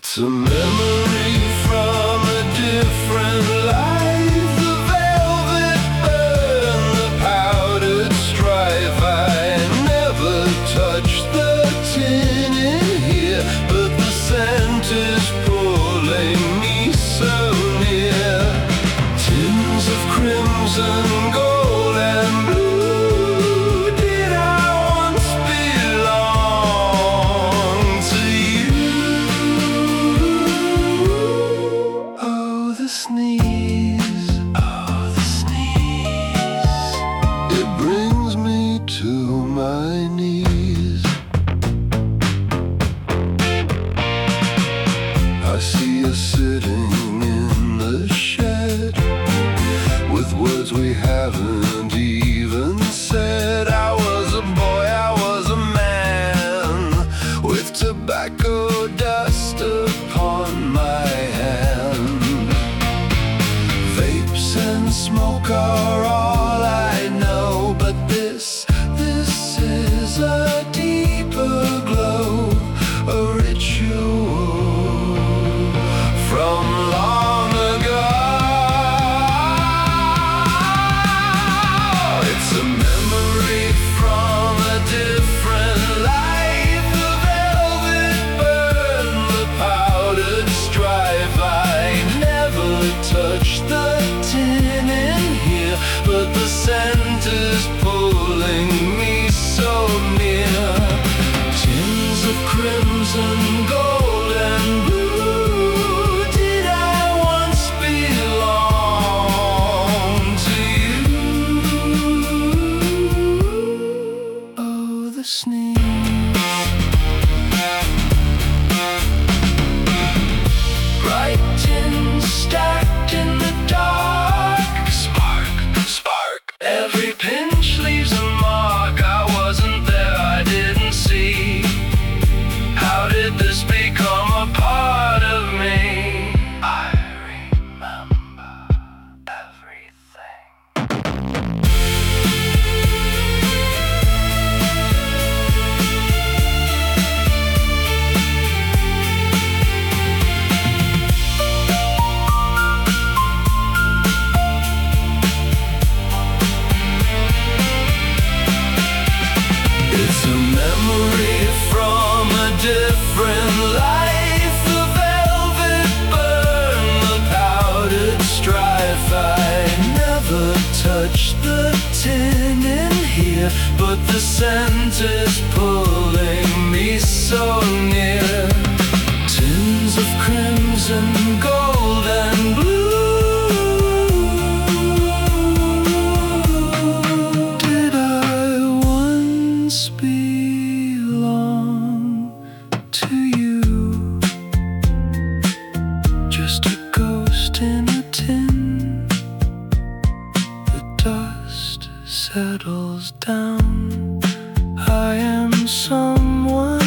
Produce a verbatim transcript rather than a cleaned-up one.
It's a memory from a different life. The velvet burn, the powdered stripe. I never touched the tin in here, but the scent is pulling me so near. Tins of crimson, gold and blue. Did I once belong to you? Oh, the sneeze, oh, the sneeze. It brings me to my knees. I see us sitting in the shed with words we haven't even said. I was a boy, I was a man, with tobacco dust upon my hand. Vapes and smoke are all I know, but this, this is a deeper glow, a ritual from long ago. It's a memory from a different life. The velvet burn, the powdered stripe. I never touched the tin in here, but the scent is pulling me so near. Tins of crimson, gold and blue. Did I once belong to you? Oh, the sneeze. Bright tins stacked in the dark. Spark, spark. Every pinch leaves a mark. I wasn't there, I didn't see. How did this become a part of me? I remember everything. It's a memory from a different life. The velvet burn, the powdered stripe. I never touched the tin in here, but the scent is pulling me so near. Tins of crimson, gold and blue. Did I once belong to you? Just a ghost in a tin. The dust settles down. I am someone